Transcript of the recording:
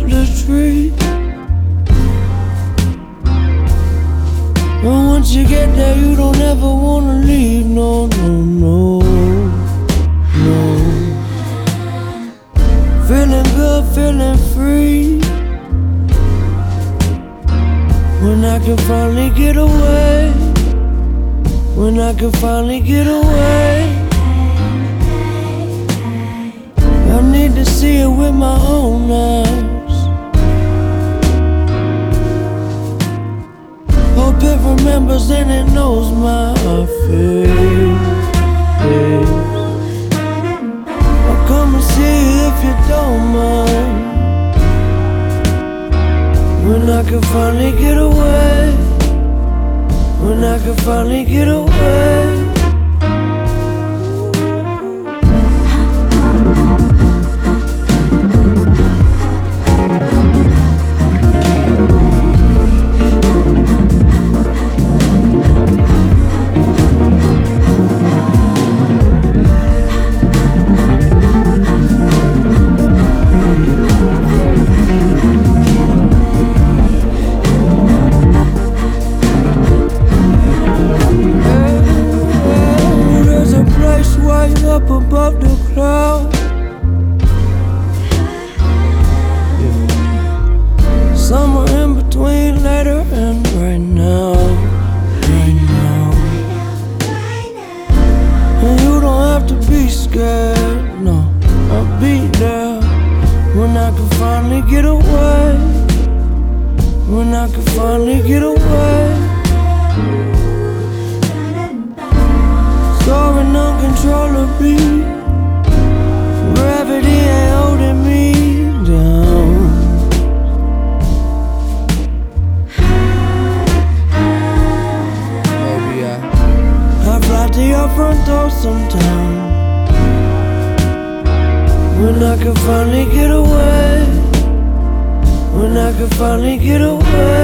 the tree. But once you get there, you don't ever wanna leave. No, no, no, no. Feeling good, feeling free. When I can finally get away. When I can finally get away. I need to see it with my own eyes. Hope it remembers and it knows my face. I'll come and see you if you don't mind. When I can finally get away. When I can finally get away. Up above the clouds, somewhere in between later and right now, right now. And you don't have to be scared, no, I'll be there. When I can finally get away. When I can finally get away. Soaring uncontrollably, gravity ain't holding me down. Maybe I fly to your front door sometime. When I can finally get away. When I can finally get away.